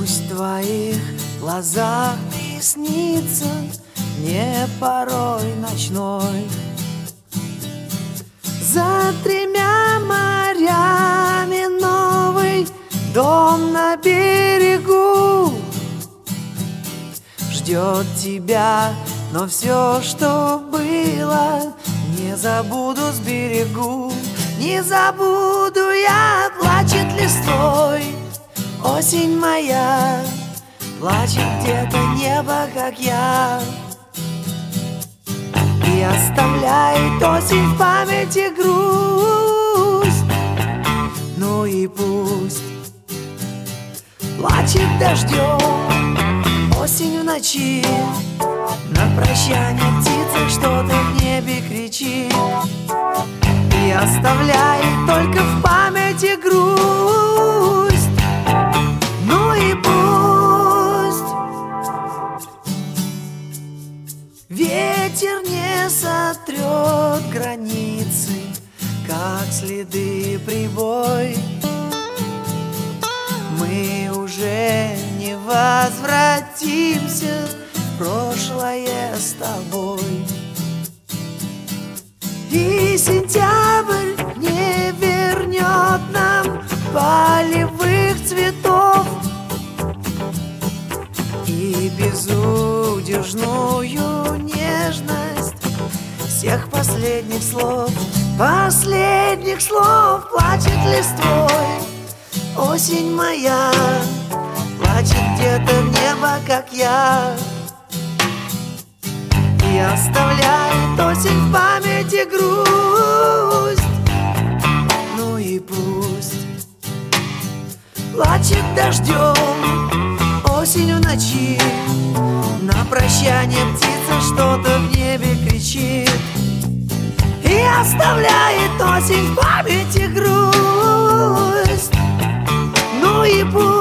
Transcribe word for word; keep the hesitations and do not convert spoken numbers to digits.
Пусть в твоих глазах приснится мне порой ночной. За тремя морями новый дом на берегу ждет тебя, но все, что было, не забуду, сберегу. Не забуду я, плачет листвой осень моя, плачет где-то небо, как я, и оставляет осень в памяти грусть. Ну и пусть плачет дождем осень в ночи, на прощание птица что-то в небе кричит, и оставляет только в памяти грусть. Ну и пусть ветер не сотрет границы, как следы прибой. Мы уже не возвратимся в прошлое с тобой. И сентябрь не вернет нам полевых цветов и безудержную нежность всех последних слов. Последних слов плачет листвой осень моя, плачет где-то в небо, как я, и оставляет осень в памяти грусть. Ну и пусть плачет дождем осень в ночи, на прощание птица что-то в небе кричит, и оставляет осень в памяти грусть. Ну и пусть